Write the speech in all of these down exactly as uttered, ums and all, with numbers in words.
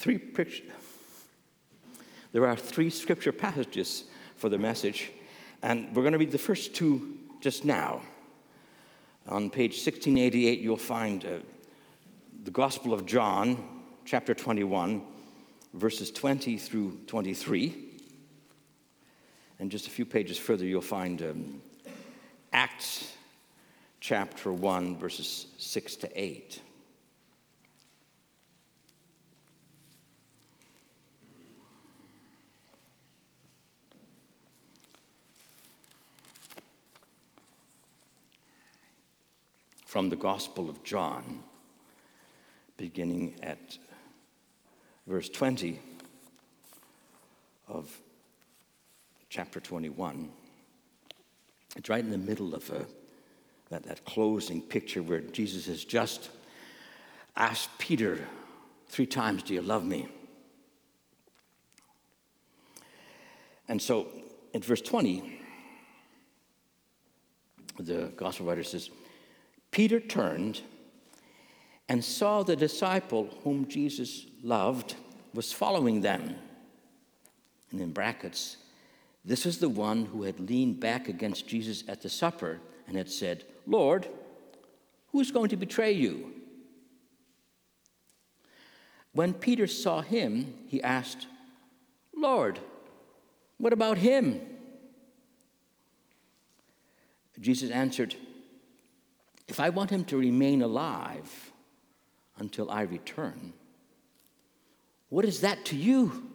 three pictures. There are three scripture passages for the message, and we're going to read the first two just now. On page sixteen eighty-eight, you'll find uh, the Gospel of John, chapter twenty-one, verses twenty through twenty-three. And just a few pages further, you'll find um, Acts, chapter one, verses six to eight. From the Gospel of John, beginning at verse twenty of chapter twenty-one. It's right in the middle of a, that, that closing picture where Jesus has just asked Peter three times, "Do you love me?" And so in verse twenty, the gospel writer says, Peter turned and saw the disciple whom Jesus loved was following them. And in brackets, this is the one who had leaned back against Jesus at the supper and had said, "Lord, who's going to betray you?" When Peter saw him, he asked, "Lord, what about him?" Jesus answered, "If I want him to remain alive until I return, what is that to you?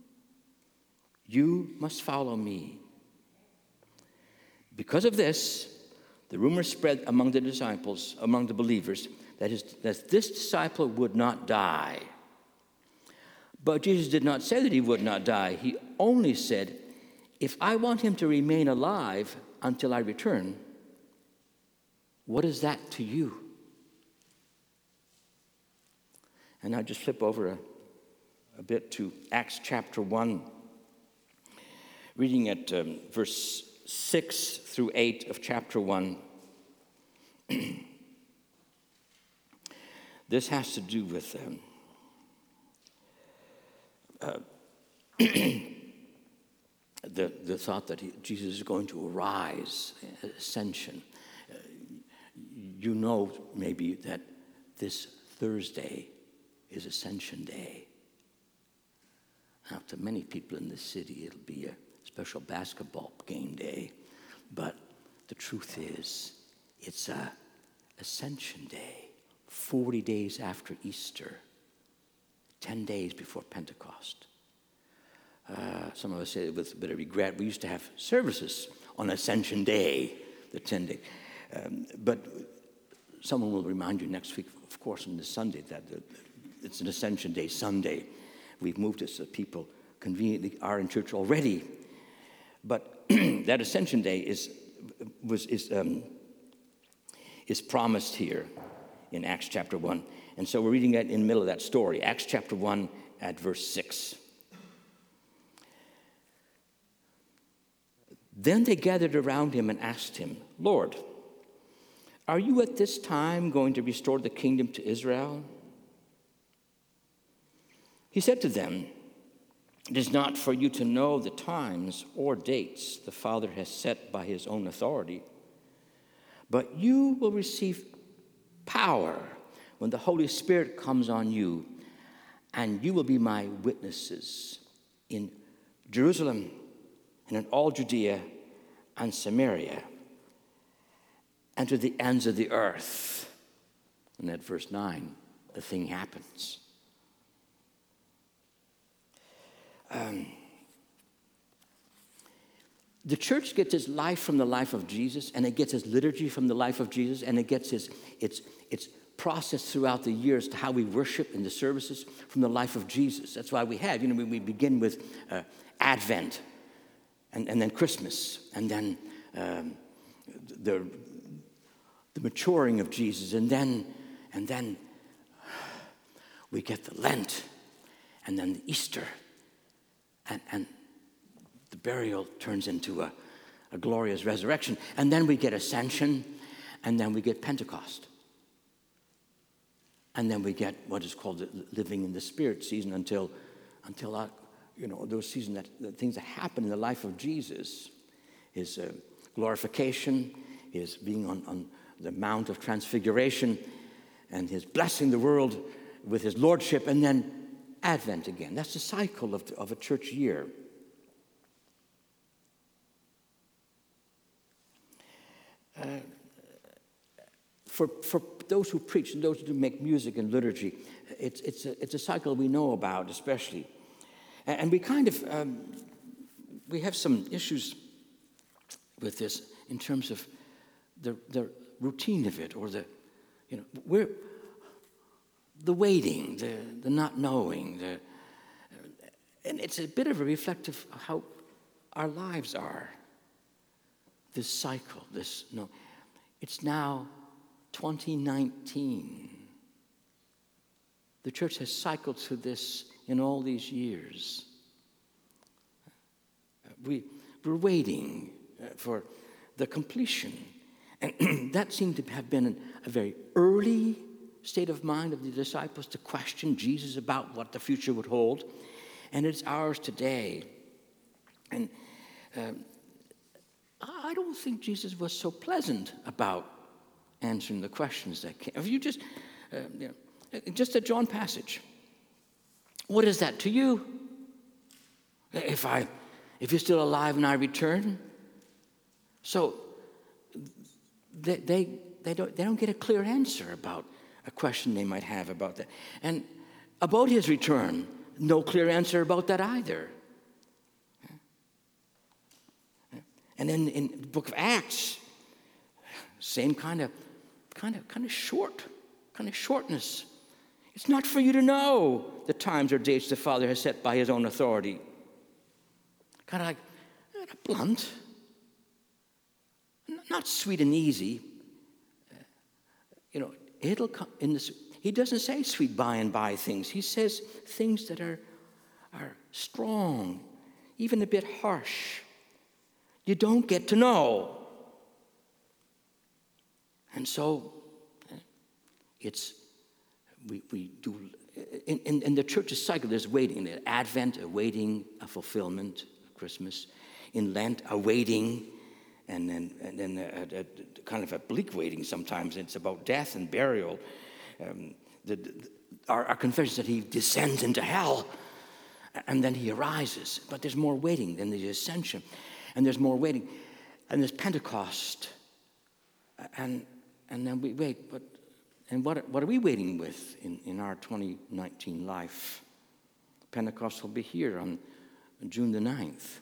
You must follow me." Because of this, the rumor spread among the disciples, among the believers, that, his, that this disciple would not die. But Jesus did not say that he would not die. He only said, "If I want him to remain alive until I return, what is that to you?" And now just flip over a, a bit to Acts chapter one, reading at um, verse six through eight of chapter one. This has to do with um, uh, the, the thought that he, Jesus is going to arise, ascension. Uh, you know maybe that this Thursday is Ascension Day. Now, to many people in this city, it'll be a special basketball game day. But the truth is, it's a Ascension Day, forty days after Easter, ten days before Pentecost. Uh, some of us say it with a bit of regret. We used to have services on Ascension Day, the ten day. Um, but someone will remind you next week, of course, on this Sunday, that the, it's an Ascension Day Sunday. We've moved it so people conveniently are in church already. But that Ascension Day is was is um, is promised here in Acts chapter one. And so we're reading that in the middle of that story, Acts chapter one at verse six. Then they gathered around him and asked him, "Lord, are you at this time going to restore the kingdom to Israel?" He said to them, "It is not for you to know the times or dates the Father has set by his own authority, but you will receive power when the Holy Spirit comes on you, and you will be my witnesses in Jerusalem and in all Judea and Samaria and to the ends of the earth." And at verse nine, the thing happens. Um, the church gets its life from the life of Jesus, and it gets its liturgy from the life of Jesus, and it gets its, its, its process throughout the years to how we worship in the services from the life of Jesus. That's why we have, you know, we, we begin with uh, Advent, and, and then Christmas, and then um, the, the maturing of Jesus, and then, and then we get the Lent, and then the Easter. And, and the burial turns into a, a glorious resurrection. And then we get ascension, and then we get Pentecost. And then we get what is called the living in the Spirit season until, until our, you know, those seasons, that the things that happen in the life of Jesus, his uh, glorification, his being on, on the Mount of Transfiguration, and his blessing the world with his lordship, and then Advent again. That's the cycle of, of a church year. Uh, for, for those who preach and those who make music and liturgy, it's, it's, a, it's a cycle we know about especially. And, and we kind of, um, we have some issues with this in terms of the, the routine of it, or the, you know, we're, the waiting, the, the not knowing, the, and it's a bit of a reflective of how our lives are. This cycle, this, no, it's now twenty nineteen. The church has cycled through this in all these years. We, we're waiting for the completion. And that seemed to have been a very early state of mind of the disciples, to question Jesus about what the future would hold. And it's ours today. And um, I don't think Jesus was so pleasant about answering the questions that came. If you just, uh, you know, just a John passage. What is that to you? If I, if you're still alive and I return? So they, they, they don't, they don't get a clear answer about a question they might have about that. And about his return, no clear answer about that either. And then in the book of Acts, same kind of, kind of, kind of short, kind of shortness. It's not for you to know the times or dates the Father has set by his own authority. Kind of like, uh, blunt, not sweet and easy. Uh, you know, it'll come in this. He doesn't say sweet by and by things. He says things that are, are strong, even a bit harsh. You don't get to know. And so it's, we, we do, in, in, in the church's cycle, there's waiting. There's Advent, awaiting a fulfillment of Christmas. In Lent, awaiting, and then, and then a, a, a kind of a bleak waiting sometimes. It's about death and burial. Um, the, the, our, our confession is that he descends into hell, and then he arises. But there's more waiting than the ascension. And there's more waiting. And there's Pentecost. And and then we wait. But and what, what are we waiting with in, in our twenty nineteen life? Pentecost will be here on June the ninth.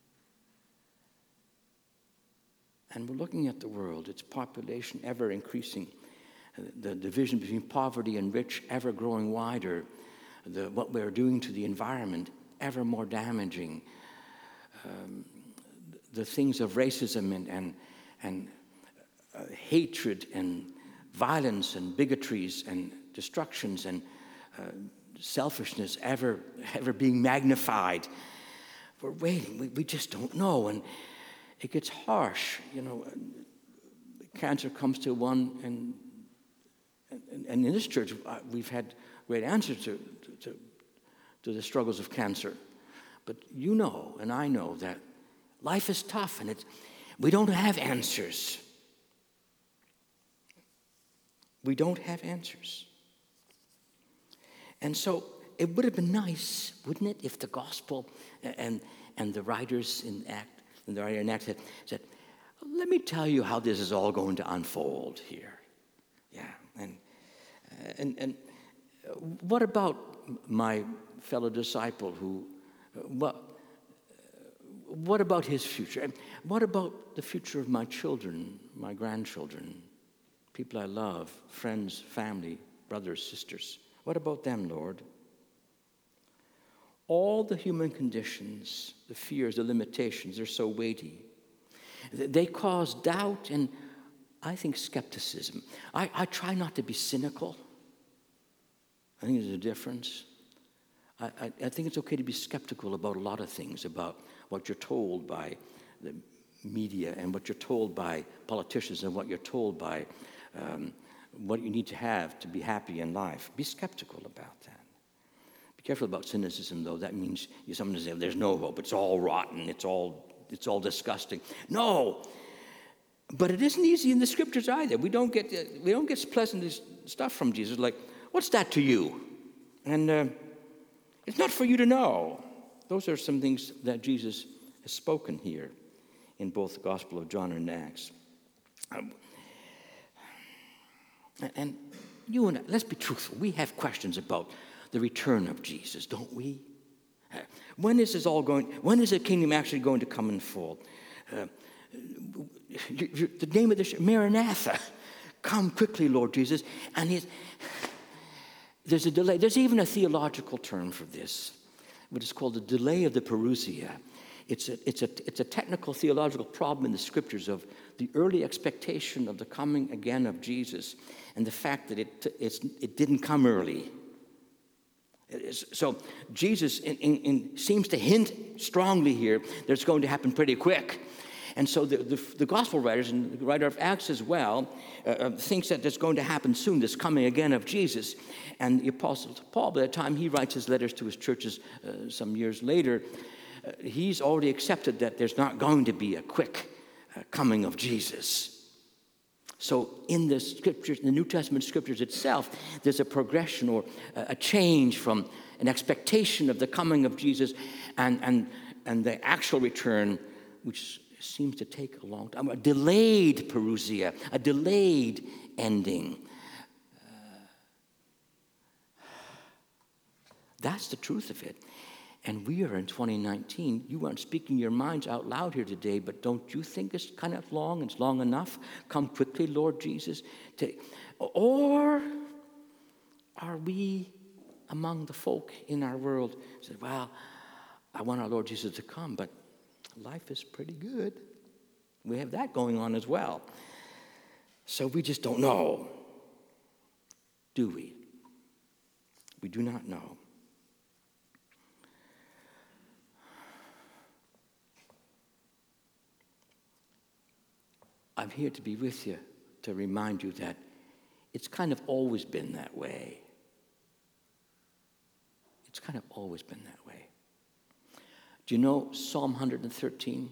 And we're looking at the world, its population ever increasing, the division between poverty and rich ever growing wider, the, what we're doing to the environment ever more damaging. Um, the things of racism and, and, and uh, hatred and violence and bigotries and destructions and uh, selfishness ever, ever being magnified. We're waiting. We, we just don't know. And it gets harsh. You know, cancer comes to one, and, and, and in this church, we've had great answers to, to, to the struggles of cancer. But you know, and I know that life is tough, and it's, we don't have answers. We don't have answers. And so it would have been nice, wouldn't it, if the gospel and, and the writers in Act, and the writer in Acts said, said, let me tell you how this is all going to unfold here. Yeah, and, and, and what about my fellow disciple who, what, What about his future? What about the future of my children, my grandchildren, people I love, friends, family, brothers, sisters? What about them, Lord? All the human conditions, the fears, the limitations, they're so weighty. They cause doubt and, I think, skepticism. I, I try not to be cynical. I think there's a difference. I, I, I think it's okay to be skeptical about a lot of things, about what you're told by the media and what you're told by politicians and what you're told by um, what you need to have to be happy in life. Be skeptical about that. Be careful about cynicism, though. That means you sometimes say, there's no hope. It's all rotten. It's all, it's all disgusting. No. But it isn't easy in the scriptures either. We don't get, we don't get pleasant stuff from Jesus like, what's that to you? And uh, it's not for you to know. Those are some things that Jesus has spoken here in both the Gospel of John and Acts. Um, and you and I, let's be truthful. We have questions about the return of Jesus, don't we? Uh, when is this all going? When is the kingdom actually going to come in full? Uh, you, you, the name of the sh- Maranatha, come quickly, Lord Jesus. And he's, there's a delay. There's even a theological term for this, which is called the delay of the parousia. It's a, it's, a, it's a technical theological problem in the scriptures of the early expectation of the coming again of Jesus and the fact that it, it's, it didn't come early. So Jesus in, in, in seems to hint strongly here that it's going to happen pretty quick. And so the, the, the gospel writers, and the writer of Acts as well, uh, thinks that it's going to happen soon, this coming again of Jesus. And the Apostle Paul, by the time he writes his letters to his churches uh, some years later, uh, he's already accepted that there's not going to be a quick uh, coming of Jesus. So in the scriptures, in the New Testament scriptures itself, there's a progression or a change from an expectation of the coming of Jesus and, and, and the actual return, which seems to take a long time, a delayed parousia, a delayed ending. Uh, that's the truth of it. And we are in twenty nineteen. You aren't speaking your minds out loud here today, but don't you think it's kind of long? It's long enough? Come quickly, Lord Jesus. To, or are we among the folk in our world who say, well, I want our Lord Jesus to come, but life is pretty good. We have that going on as well. So we just don't know. Do we? We do not know. I'm here to be with you, to remind you that it's kind of always been that way. It's kind of always been that way. Do you know Psalm one thirteen?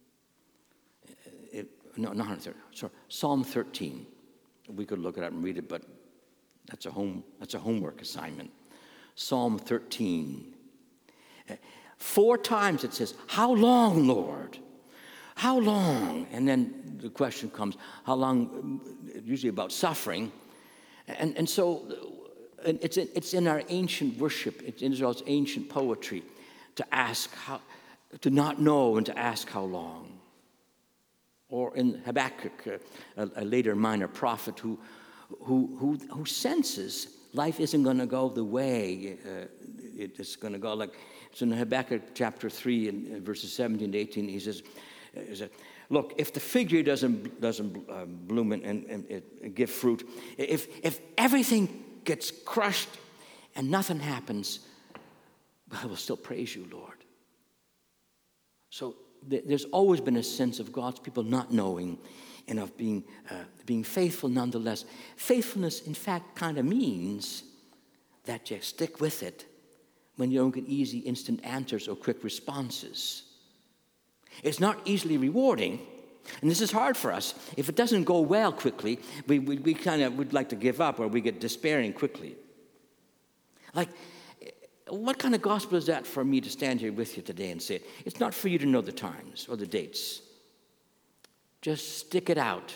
It, no, not one thirteen. Sorry, Psalm thirteen. We could look it up and read it, but that's a home. That's a homework assignment. Psalm thirteen. Four times it says, "How long, Lord? How long?" And then the question comes, how long? Usually about suffering. And, and so it's in, it's in our ancient worship, it's in Israel's ancient poetry to ask how, to not know and to ask how long. Or in Habakkuk, a, a later minor prophet who, who, who, who senses life isn't going to go the way uh, it's going to go. Like it's in Habakkuk chapter three and verses seventeen to eighteen, he says, look, if the fig tree doesn't doesn't uh, bloom and, and, and, and give fruit, if if everything gets crushed and nothing happens, I will still praise you, Lord. So th- there's always been a sense of God's people not knowing and of being uh, being faithful nonetheless. Faithfulness, in fact, kind of means that you stick with it when you don't get easy, instant answers or quick responses. It's not easily rewarding, and this is hard for us. If it doesn't go well quickly, we, we, we kind of would like to give up or we get despairing quickly. Like, what kind of gospel is that for me to stand here with you today and say, it's not for you to know the times or the dates. Just stick it out.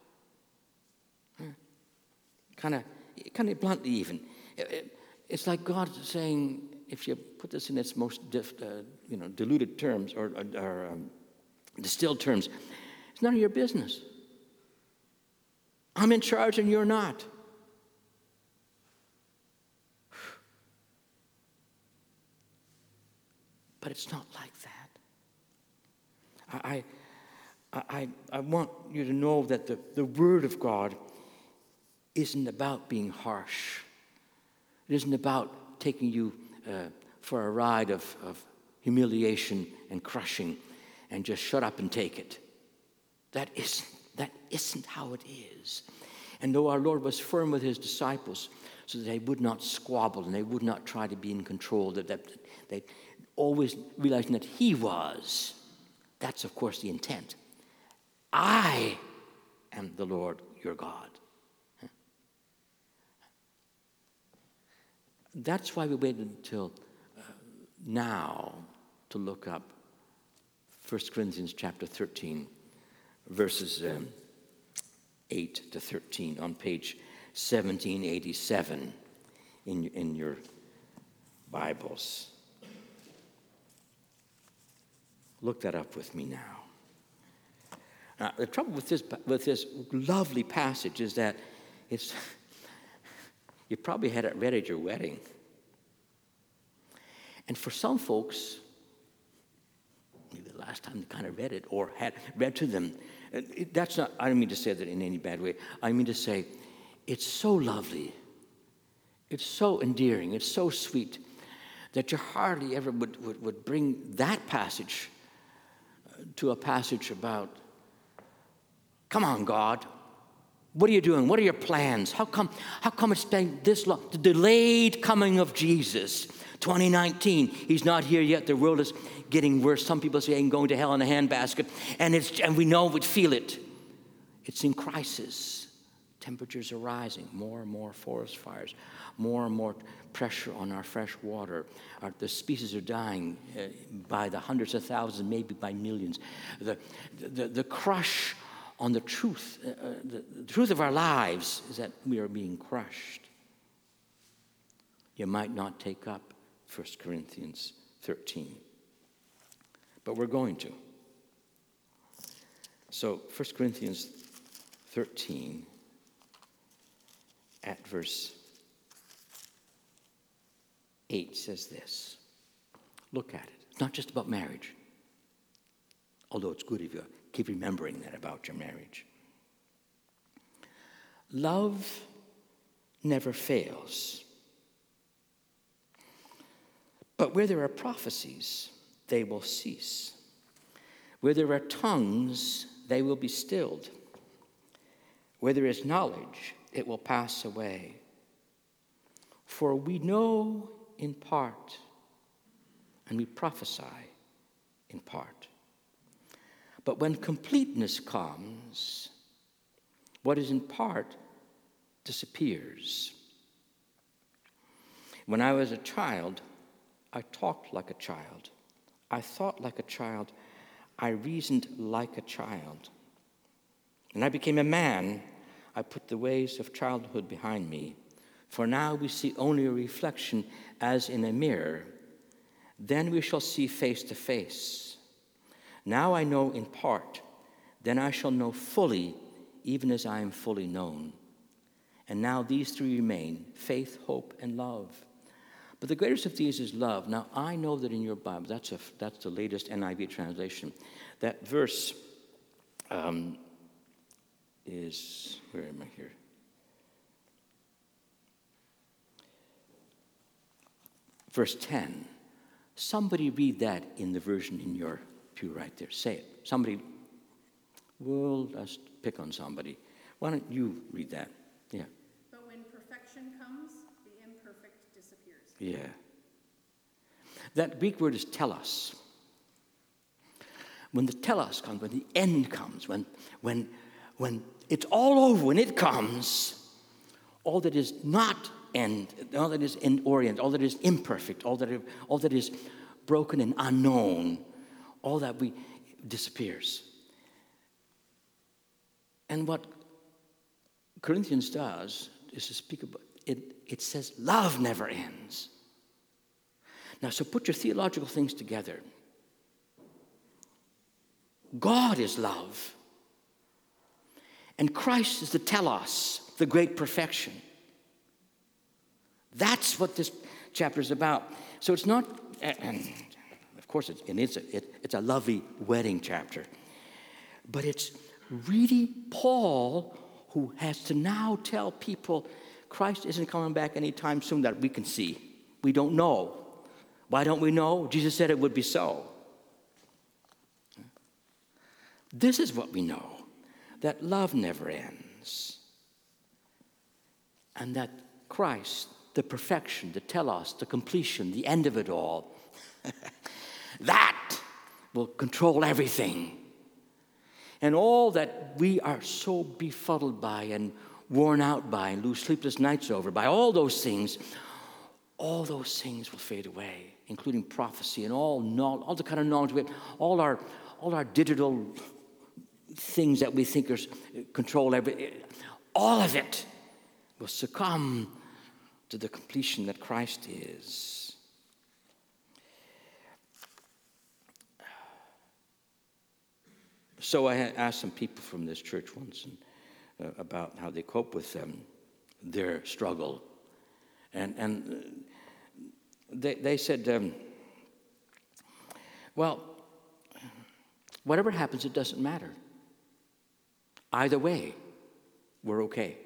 Kind of, kind of bluntly even. It's like God saying, if you put this in its most dif, uh, you know, diluted terms or, or, or um, distilled terms, it's none of your business. I'm in charge and you're not. But it's not like that. I, I, I, I want you to know that the, the Word of God isn't about being harsh. It isn't about taking you uh, for a ride of, of humiliation and crushing and just shut up and take it. That isn't, that isn't how it is. And though our Lord was firm with his disciples so that they would not squabble and they would not try to be in control, that, that they always realizing that he was, that's of course the intent. I am the Lord your God. That's why we waited until uh, now to look up First Corinthians chapter thirteen, verses um, eight to thirteen on page seventeen eighty-seven in, in your Bibles. Look that up with me now. Now, the trouble with this, with this lovely passage is that it's, you probably had it read at your wedding. And for some folks, maybe the last time they kind of read it or had read to them, it, that's not, I don't mean to say that in any bad way. I mean to say, it's so lovely. It's so endearing. It's so sweet that you hardly ever would, would, would bring that passage to a passage about, come on, God, what are you doing? What are your plans? How come, how come it's been this long? The delayed coming of Jesus, twenty nineteen. He's not here yet. The world is getting worse. Some people say I'm going to hell in a handbasket, and it's and we know, we feel it. It's in crisis. Temperatures are rising. More and more forest fires. More and more pressure on our fresh water. Our, the species are dying uh, by the hundreds of thousands, maybe by millions. The, the, the crush on the truth, uh, the, the truth of our lives is that we are being crushed. You might not take up First Corinthians thirteen, but we're going to. So First Corinthians thirteen at verse eight says this. Look at it. It's not just about marriage, although it's good if you keep remembering that about your marriage. Love never fails. But where there are prophecies, they will cease. Where there are tongues, they will be stilled. Where there is knowledge, it will pass away. For we know in part, and we prophesy in part. But when completeness comes, what is in part disappears. When I was a child, I talked like a child. I thought like a child. I reasoned like a child. When I became a man, I put the ways of childhood behind me. For now we see only a reflection as in a mirror. Then we shall see face to face. Now I know in part. Then I shall know fully, even as I am fully known. And now these three remain, faith, hope, and love. But the greatest of these is love. Now, I know that in your Bible, that's, a, that's the latest N I V translation, that verse um, is, where am I here? Verse ten. Somebody read that in the version in your pew right there. Say it. Somebody, well, let's pick on somebody. Why don't you read that? Yeah. But when perfection comes, the imperfect disappears. Yeah. That Greek word is telos. When the telos comes, when the end comes, when, when, when it's all over, when it comes, all that is not end, all that is end orient, all that is imperfect, all that, all that is broken and unknown, all that we disappears. And what Corinthians does is to speak about it. It says love never ends. Now, so put your theological things together. God is love. And Christ is the telos, the great perfection. That's what this chapter is about. So it's not, and of course it's, and it's, a, it, it's a lovely wedding chapter, but it's really Paul who has to now tell people Christ isn't coming back anytime soon that we can see. We don't know. Why don't we know? Jesus said it would be so. This is what we know, that love never ends. And that Christ, the perfection, the telos, the completion, the end of it all, that will control everything. And all that we are so befuddled by and worn out by and lose sleepless nights over, by all those things, all those things will fade away, including prophecy and all knowledge, all the kind of knowledge we have, all our, all our digital things that we think are control everything, all of it will succumb to the completion that Christ is. So I asked some people from this church once and, uh, about how they cope with um, their struggle. And, and they, they said, um, well, whatever happens, it doesn't matter. Either way, we're okay.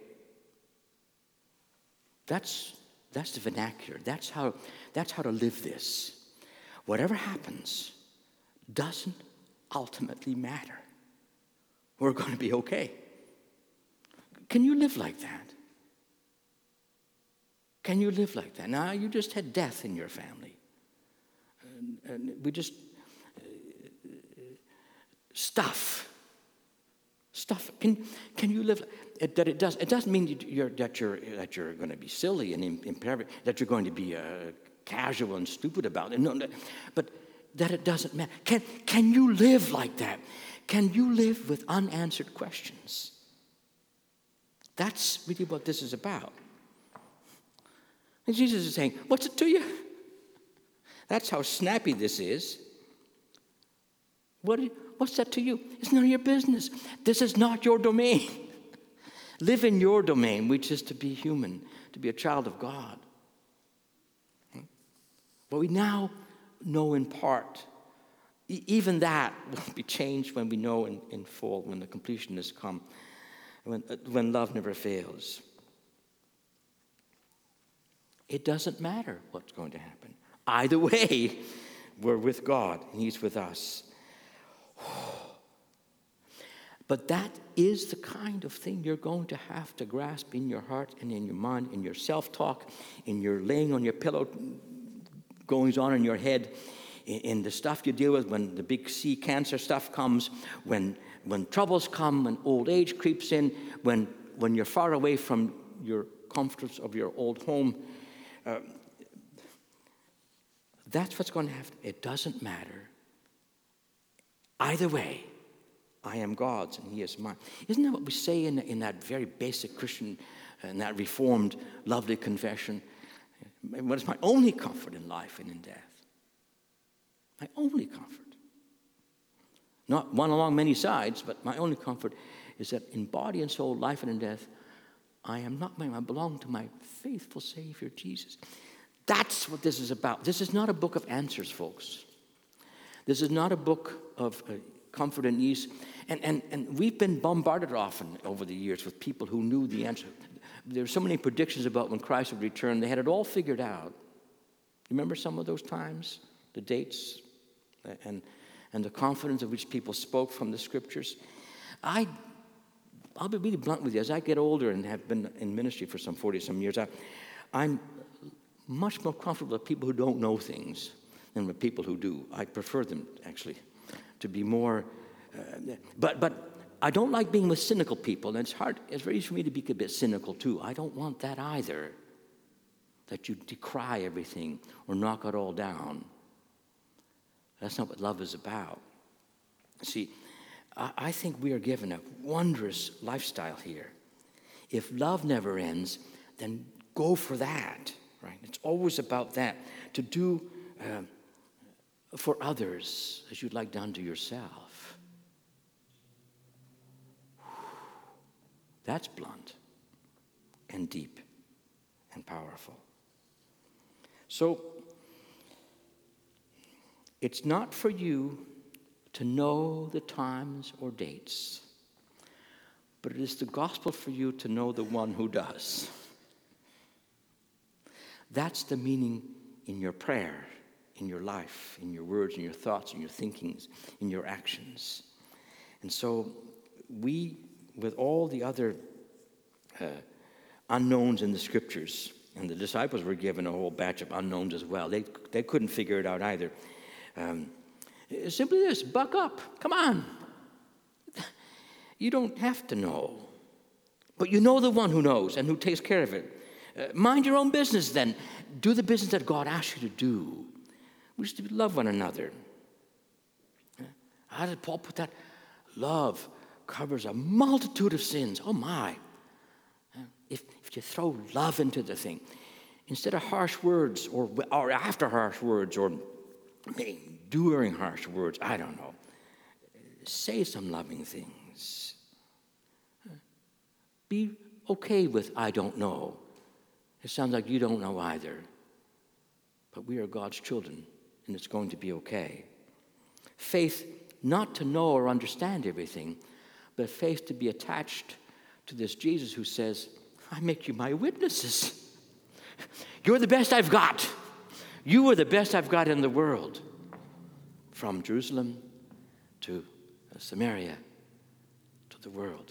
That's, that's the vernacular. That's how, that's how to live this. Whatever happens doesn't ultimately matter. We're going to be okay. Can you live like that? Can you live like that? Now, you just had death in your family. And, and we just... Uh, stuff. Stuff. Can, can you live... It, that it, does, it doesn't mean you're, that, you're, that you're going to be silly and imperfect, that you're going to be uh, casual and stupid about it. No, no, but that it doesn't matter. Can, can you live like that? Can you live with unanswered questions? That's really what this is about. And Jesus is saying, what's it to you? That's how snappy this is. What, what's that to you? It's none of your business. This is not your domain. Live in your domain, which is to be human, to be a child of God. But we now know in part. E- even that will be changed when we know in, in full, when the completion has come, when, uh, when love never fails. It doesn't matter what's going to happen. Either way, we're with God, and He's with us. But that is the kind of thing you're going to have to grasp in your heart and in your mind, in your self-talk, in your laying on your pillow, goings on in your head, in, in the stuff you deal with when the big C cancer stuff comes, when when troubles come, when old age creeps in, when when you're far away from your comforts of your old home. Uh, that's what's going to happen. It doesn't matter. Either way, I am God's and He is mine. Isn't that what we say in, in that very basic Christian, in that Reformed, lovely confession? What is my only comfort in life and in death? My only comfort. Not one along many sides, but my only comfort is that in body and soul, life and in death, I am not mine. I belong to my faithful Savior, Jesus. That's what this is about. This is not a book of answers, folks. This is not a book of uh, comfort and ease. And, and, and we've been bombarded often over the years with people who knew the answer. There were so many predictions about when Christ would return. They had it all figured out. Remember some of those times? The dates and, and the confidence of which people spoke from the Scriptures. I, I'll be really blunt with you. As I get older and have been in ministry for some forty-some years, I, I'm much more comfortable with people who don't know things than with people who do. I prefer them, actually, to be more... Uh, but but I don't like being with cynical people, and it's hard. It's very easy for me to be a bit cynical, too. I don't want that either, that you decry everything or knock it all down. That's not what love is about. See, I, I think we are given a wondrous lifestyle here. If love never ends, then go for that, right? It's always about that, to do uh, for others as you'd like done to yourself. That's blunt and deep and powerful. So, it's not for you to know the times or dates, but it is the gospel for you to know the one who does. That's the meaning in your prayer, in your life, in your words, in your thoughts, in your thinkings, in your actions. And so we, with all the other uh, unknowns in the scriptures. And the disciples were given a whole batch of unknowns as well. They, they couldn't figure it out either. Um, simply this, buck up. Come on. You don't have to know. But you know the one who knows and who takes care of it. Uh, mind your own business then. Do the business that God asks you to do, which is to love one another. How did Paul put that? Love covers a multitude of sins. Oh my. If, if you throw love into the thing, instead of harsh words or, or after harsh words or during harsh words, I don't know, say some loving things. Be okay with I don't know. It sounds like you don't know either. But we are God's children, and it's going to be okay. Faith not to know or understand everything, but faith to be attached to this Jesus who says, I make you my witnesses. You're the best I've got. You are the best I've got in the world. From Jerusalem to Samaria to the world.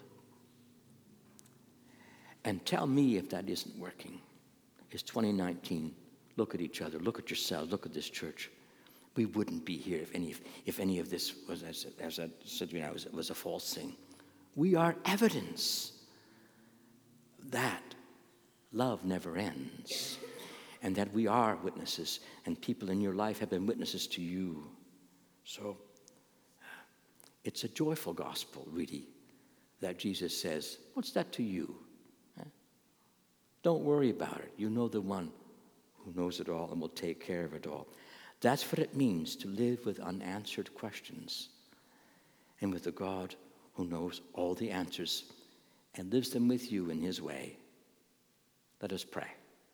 And tell me if that isn't working. It's twenty nineteen. Look at each other. Look at yourselves. Look at this church. We wouldn't be here if any, if any of this was, as, as I said, you know, was, was a false thing. We are evidence that love never ends, and that we are witnesses, and people in your life have been witnesses to you. So it's a joyful gospel, really, that Jesus says, what's that to you? Huh? Don't worry about it. You know the one who knows it all and will take care of it all. That's what it means to live with unanswered questions and with a God who knows all the answers and lives them with you in his way. Let us pray.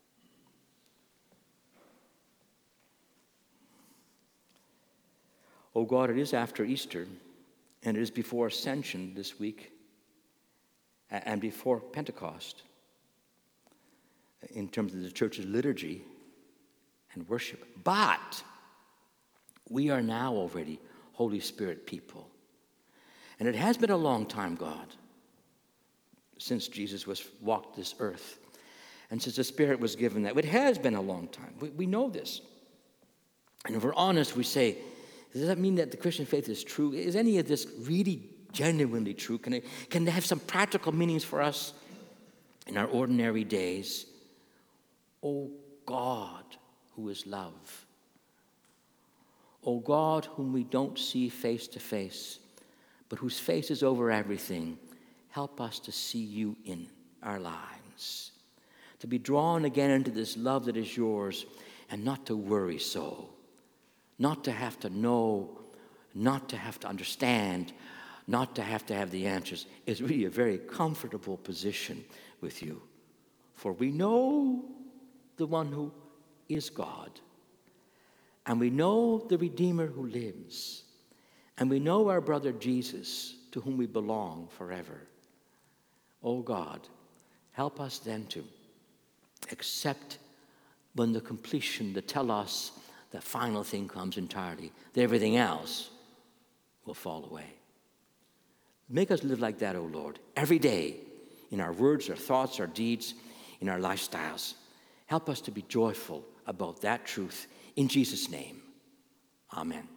Oh God, it is after Easter, and it is before Ascension this week, and before Pentecost, in terms of the church's liturgy and worship. But we are now already Holy Spirit people. And it has been a long time, God, since Jesus was walked this earth. And since the Spirit was given that. It has been a long time. We, we know this. And if we're honest, we say, does that mean that the Christian faith is true? Is any of this really genuinely true? Can it, can it have some practical meanings for us in our ordinary days? Oh God, who is love. Oh God, whom we don't see face to face, but whose face is over everything, help us to see you in our lives, to be drawn again into this love that is yours, and not to worry so, not to have to know, not to have to understand, not to have to have the answers. It's really a very comfortable position with you. For we know the one who is God, and we know the Redeemer who lives, and we know our brother Jesus, to whom we belong forever. Oh God, help us then to accept when the completion, the telos, the final thing comes entirely, that everything else will fall away. Make us live like that, O Lord, every day, in our words, our thoughts, our deeds, in our lifestyles. Help us to be joyful about that truth. In Jesus' name, amen.